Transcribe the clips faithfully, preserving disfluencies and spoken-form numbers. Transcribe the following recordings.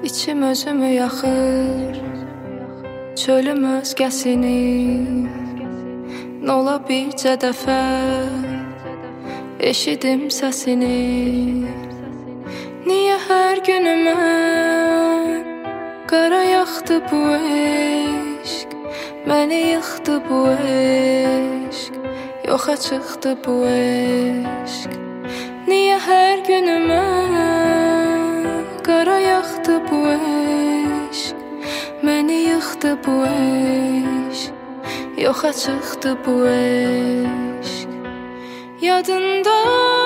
İçim özümü yaxır, çölüm özgəsini. Nola bircə dəfə eşidim səsini. Niyə hər günümə qara yaxdı bu eşq, məni yıxdı bu eşq, yoxa çıxdı bu eşq. Niyə hər günümə qara yaxdı bu eşq, məni yıxdı bu eşq, yoxa çıxdı bu eşq. Yadında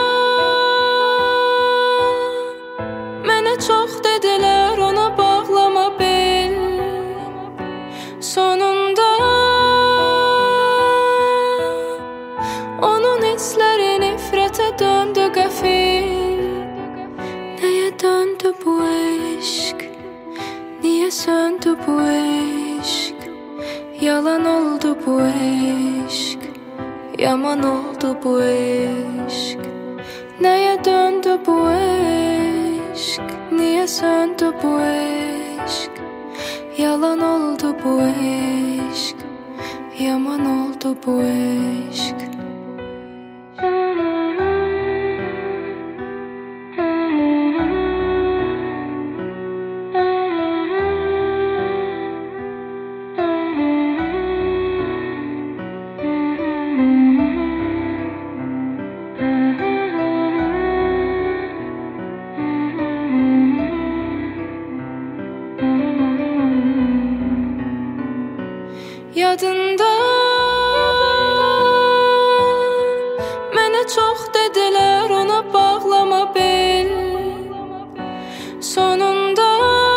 mənə çox dedilər, ona bağlama bel. Sonunda onun hissləri nifrətə döndü qəfil. Nəyə döndü bu eşq, niyə söndü bu eşq? Yalan oldu bu eşq, yaman oldu bu eşq. Nəyə döndü bu eşq, niyə söndü bu eşq? Yalan oldu bu eşq, yaman oldu bu eşq. Yadında mənə çox dedilər, ona bağlama bel. Sonunda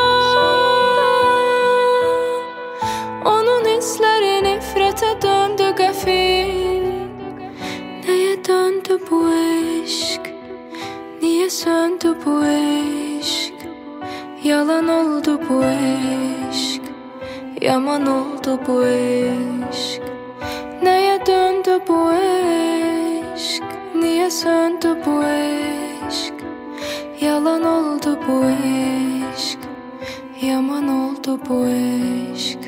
onun hissləri nifrətə döndü qəfil. Nəyə döndü bu eşq, niyə söndü bu eşq? Yalan oldu bu eşq, yaman oldu bu eşq. Nəyə döndü bu eşq, niyə söndü bu eşq? Yalan oldu bu eşq, yaman oldu bu eşq.